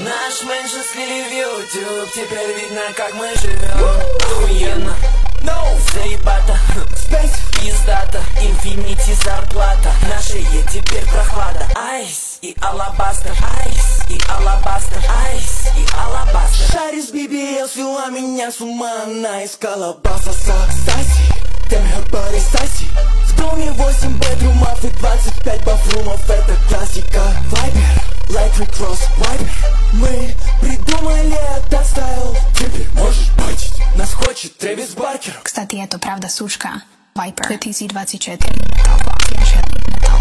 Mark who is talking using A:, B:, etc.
A: Наш меньше слили в YouTube, теперь видно, как мы живем. Охуенно, заебато, пиздата, инфинити зарплата. Наша теперь прохлада. Айс и алабастер, айс и алабастер, айс и алабастер.
B: Шарис BBL свела меня с ума, она искала баса Саси. Damn her body sassy. В доме 8 бедрумов и 25 бафрумов, это классика. Вайбер, Light Cross Viber. Мы придумали этот стайл, теперь можешь бачить. Нас хочет Трэвис Баркер.
C: Kстати, je to pravda, súčka Viper 2024 Metal Block je žiadny Metal